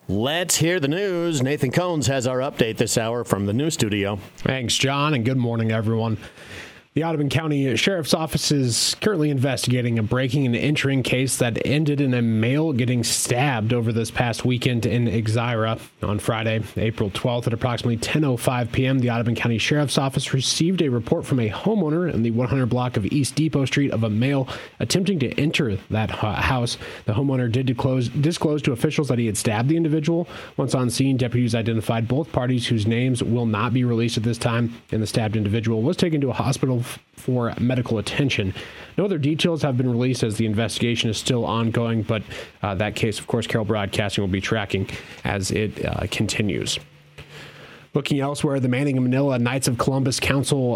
Let's hear the news. Nathan Cohns has our update this hour from the news studio. Thanks, John, and good morning, everyone. The Audubon County Sheriff's Office is currently investigating a breaking and entering case that ended in a male getting stabbed over this past weekend in Exira. On Friday, April 12th at approximately 10:05 p.m., the Audubon County Sheriff's Office received a report from a homeowner in the 100 block of East Depot Street of a male attempting to enter that house. The homeowner did disclose to officials that he had stabbed the individual. Once on scene, deputies identified both parties whose names will not be released at this time, and the stabbed individual was taken to a hospital for medical attention. No other details have been released as the investigation is still ongoing, but that case, of course, Carroll Broadcasting will be tracking as it continues. Looking elsewhere, the Manning and Manila Knights of Columbus Council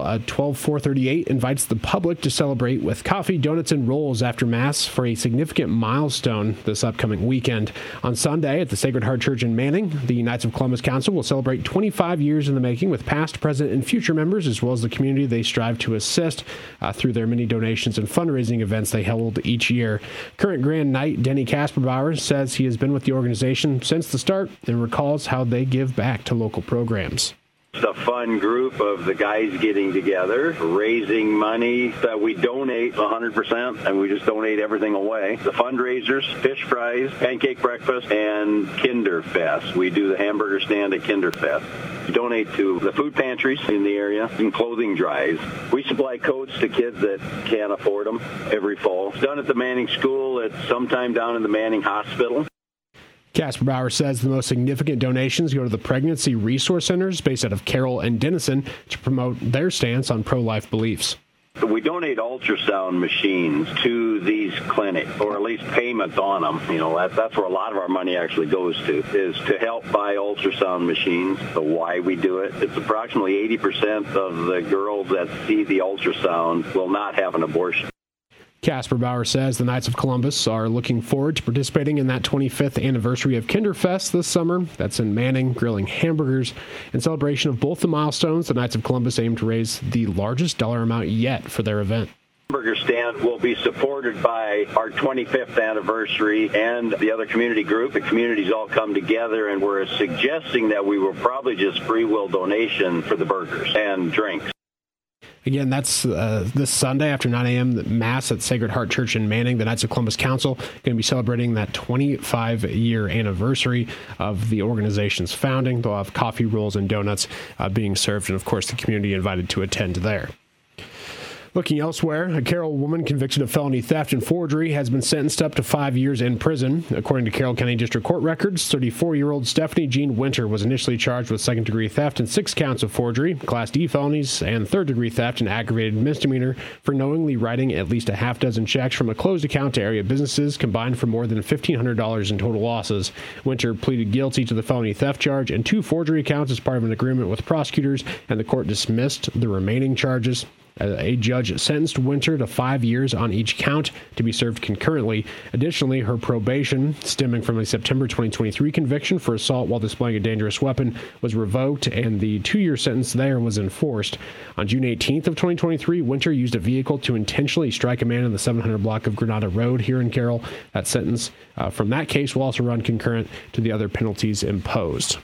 12438 invites the public to celebrate with coffee, donuts, and rolls after Mass for a significant milestone this upcoming weekend. On Sunday at the Sacred Heart Church in Manning, the Knights of Columbus Council will celebrate 25 years in the making with past, present, and future members, as well as the community they strive to assist through their many donations and fundraising events they hold each year. Current Grand Knight Denny Kasperbauer says he has been with the organization since the start and recalls how they give back to local programs. It's a fun group of the guys getting together, raising money that we donate 100%, and we just donate everything away. The fundraisers, fish fries, pancake breakfast, and Kinderfest. We do the hamburger stand at Kinderfest. We donate to the food pantries in the area and clothing drives. We supply coats to kids that can't afford them every fall. It's done at the Manning School. It's sometime down in the Manning Hospital. Kasperbauer says the most significant donations go to the pregnancy resource centers based out of Carroll and Denison to promote their stance on pro-life beliefs. We donate ultrasound machines to these clinics, or at least payments on them. You know, that's where a lot of our money actually goes to, is to help buy ultrasound machines. So why we do it, it's approximately 80% of the girls that see the ultrasound will not have an abortion. Kasperbauer says the Knights of Columbus are looking forward to participating in that 25th anniversary of Kinderfest this summer. That's in Manning, grilling hamburgers. In celebration of both the milestones, the Knights of Columbus aim to raise the largest dollar amount yet for their event. Hamburger stand will be supported by our 25th anniversary and the other community group. The communities all come together, and we're suggesting that we will probably just free will donation for the burgers and drinks. Again, that's this Sunday after 9 a.m. Mass at Sacred Heart Church in Manning. The Knights of Columbus Council going to be celebrating that 25-year anniversary of the organization's founding. They'll have coffee, rolls, and donuts being served, and, of course, the community invited to attend there. Looking elsewhere, a Carroll woman convicted of felony theft and forgery has been sentenced up to 5 years in prison. According to Carroll County District Court records, 34-year-old Stephanie Jean Winter was initially charged with second-degree theft and 6 counts of forgery, Class D felonies, and third-degree theft and aggravated misdemeanor for knowingly writing at least a half dozen checks from a closed account to area businesses, combined for more than $1,500 in total losses. Winter pleaded guilty to the felony theft charge and 2 forgery counts as part of an agreement with prosecutors, and the court dismissed the remaining charges. A judge sentenced Winter to 5 years on each count to be served concurrently. Additionally, her probation, stemming from a September 2023 conviction for assault while displaying a dangerous weapon, was revoked, and the 2-year sentence there was enforced. On June 18th of 2023, Winter used a vehicle to intentionally strike a man in the 700 block of Granada Road here in Carroll. That sentence from that case will also run concurrent to the other penalties imposed.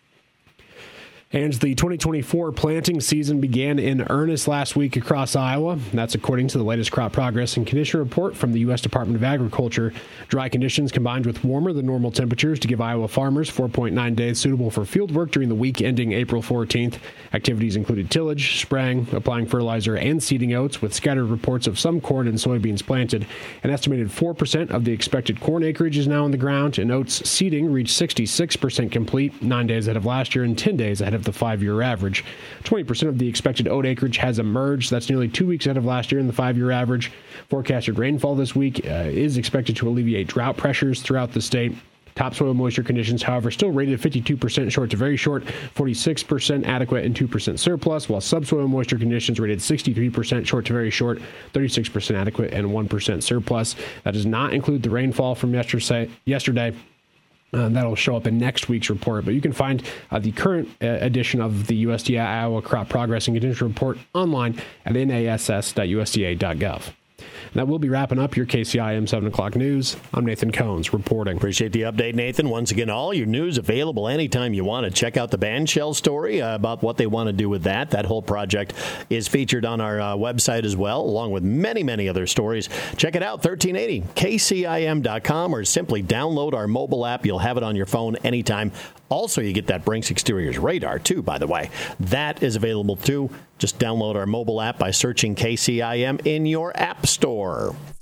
And the 2024 planting season began in earnest last week across Iowa. That's according to the latest crop progress and condition report from the U.S. Department of Agriculture. Dry conditions combined with warmer than normal temperatures to give Iowa farmers 4.9 days suitable for field work during the week ending April 14th. Activities included tillage, spraying, applying fertilizer, and seeding oats, with scattered reports of some corn and soybeans planted. An estimated 4% of the expected corn acreage is now on the ground, and oats seeding reached 66% complete, 9 days ahead of last year and 10 days ahead of the 5-year average. 20% of the expected oat acreage has emerged. That's nearly 2 weeks ahead of last year in the 5-year average. Forecasted rainfall this week is expected to alleviate drought pressures throughout the state. Topsoil moisture conditions, however, still rated 52% short to very short, 46% adequate, and 2% surplus, while subsoil moisture conditions rated 63% short to very short, 36% adequate, and 1% surplus. That does not include the rainfall from yesterday. That'll show up in next week's report, but you can find the current edition of the USDA Iowa Crop Progress and Condition Report online at nass.usda.gov. And that will be wrapping up your KCIM 7 o'clock news. I'm Nathan Cones reporting. Appreciate the update, Nathan. Once again, all your news available anytime you want to. Check out the bandshell story about what they want to do with that. That whole project is featured on our website as well, along with many, many other stories. Check it out, 1380kcim.com, or simply download our mobile app. You'll have it on your phone anytime. Also, you get that Brinks Exteriors radar, too, by the way. That is available, too. Just download our mobile app by searching KCIM in your app store.